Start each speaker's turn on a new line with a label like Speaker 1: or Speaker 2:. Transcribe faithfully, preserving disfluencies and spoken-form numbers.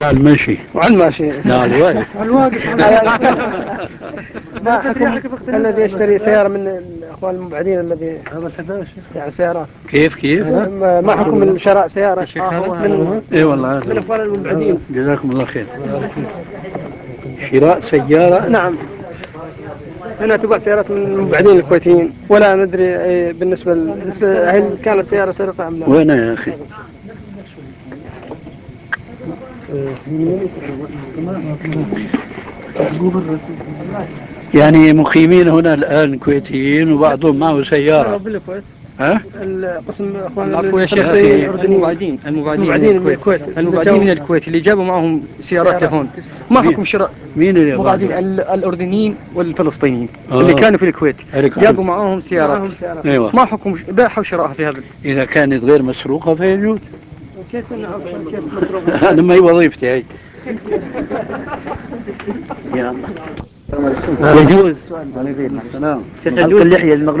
Speaker 1: على المشي
Speaker 2: وعلى الماشي.
Speaker 1: لا على الواقف.
Speaker 2: على الواقف. ما حكم الذي يشتري سيارة من الأخوان المبعدين الذي يعني سيارات؟
Speaker 1: كيف كيف؟
Speaker 2: ما ما حكم شراء سيارة من
Speaker 1: اي والله
Speaker 2: من الأخوان المبعدين؟
Speaker 1: جزاكم الله خير. شراء سيارة؟
Speaker 2: نعم، هنا تباع سيارات من المبعدين الكويتيين، ولا ندري أي بالنسبة ل... هل كانت سيارة سرقة أم لا؟
Speaker 1: وين يا أخي؟ يعني مقيمين هنا الآن كويتيين وبعضهم معه سيارة
Speaker 2: بالكويت.
Speaker 1: ها؟
Speaker 2: القسم اخوان
Speaker 3: العفو يا شيخ
Speaker 2: الفلسطينيين
Speaker 3: اخي، المبعدين المبعدين من الكويت،
Speaker 2: الكويت
Speaker 3: المبعدين من الكويت اللي جابوا معهم سيارات لهون. ما حكم شراء
Speaker 1: مين اللي
Speaker 3: المبعدين؟ الاردنيين والفلسطينيين
Speaker 1: آه.
Speaker 3: اللي كانوا في الكويت
Speaker 1: الكويت.
Speaker 3: جابوا معهم سيارات.
Speaker 2: معهم سيارات.
Speaker 1: ايوه.
Speaker 3: ما حكم بيعها وشرائها في هذا؟
Speaker 1: إذا كانت غير مسروقة فيجوز.
Speaker 2: كيف نعرف كيف مسروق؟
Speaker 1: هذا ما هي وظيفتي هي. يلا. يجوز.
Speaker 3: شيخ يجوز اللحية